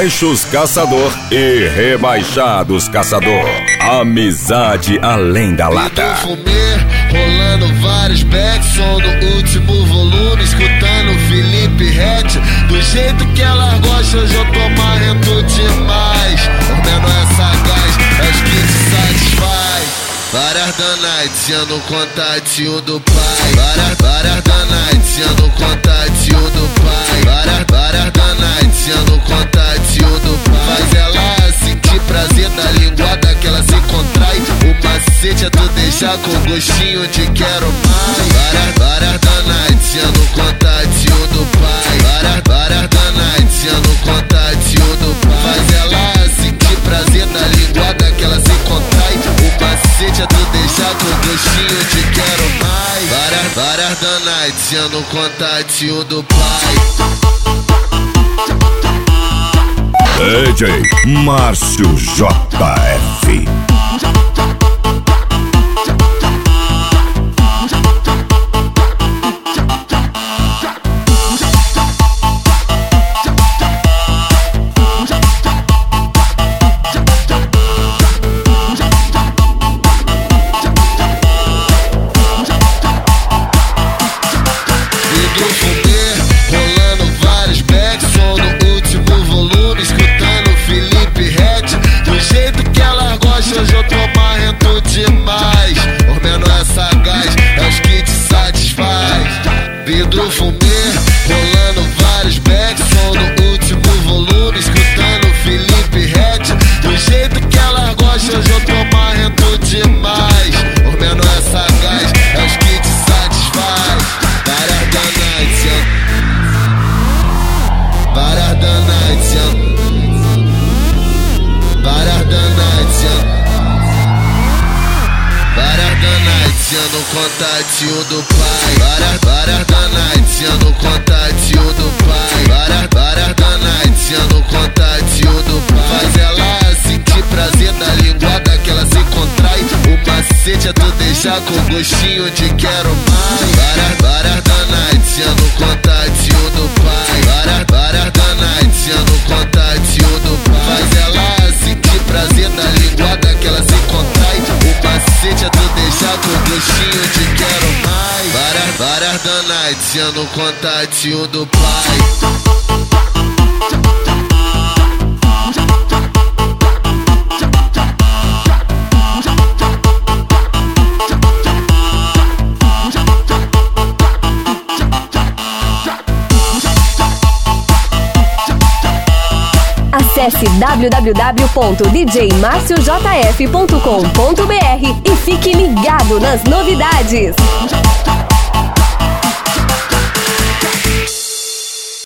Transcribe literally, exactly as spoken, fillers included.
Rebaixos Caçador e Rebaixados Caçador. Amizade além da lata. Fumê, rolando vários backs, som no último volume, escutando Felipe Ret. Do jeito que ela gosta, hoje eu tô marrento demais. O menor é sagaz, é os que te satisfaz. Várias danites, no contatinho do pai. Várias, várias danites, no contatinho do pai. Várias, várias danites, no contatinho do pai. Faz ela sentir prazer da linguada que ela se contrai. O macete é tu deixar com gostinho de quero mais. Várias, várias danites, no contatinho do pai. Várias, várias danites, no contatinho do pai. Faz ela sentir prazer da linguada que ela se contrai. O macete é tu deixar com gostinho de quero mais. Várias, várias danites, no contatinho do pai. D J Márcio J F. Hoje eu tô marrento demais. O menor é sagaz, é os que te satisfaz. Vidro fumê, rolando vários backs, som no último volume, escutando Felipe Ret. Do jeito que ela gosta, hoje eu tô marrento demais. O menor é sagaz, é os que te satisfaz. Várias danites, várias danites, várias danites. Várias danites, no contatinho do pai. Várias, várias danites, no contatinho do pai. Várias, várias danites, no contatinho do pai. Faz ela sentir prazer da linguada que ela se contrai. O macete é tu deixar com gostinho de quero mais. Várias, várias danites, no contatinho do pai. Várias, várias danites, no contatinho do pai. Faz ela sentir prazer da linguada que ela se contrai. O macete é tu deixar com gostinho de quero mais. Várias, várias danites, no contatinho do pai. Acesse w w w ponto d j marcio j f ponto com ponto b r e fique ligado nas novidades.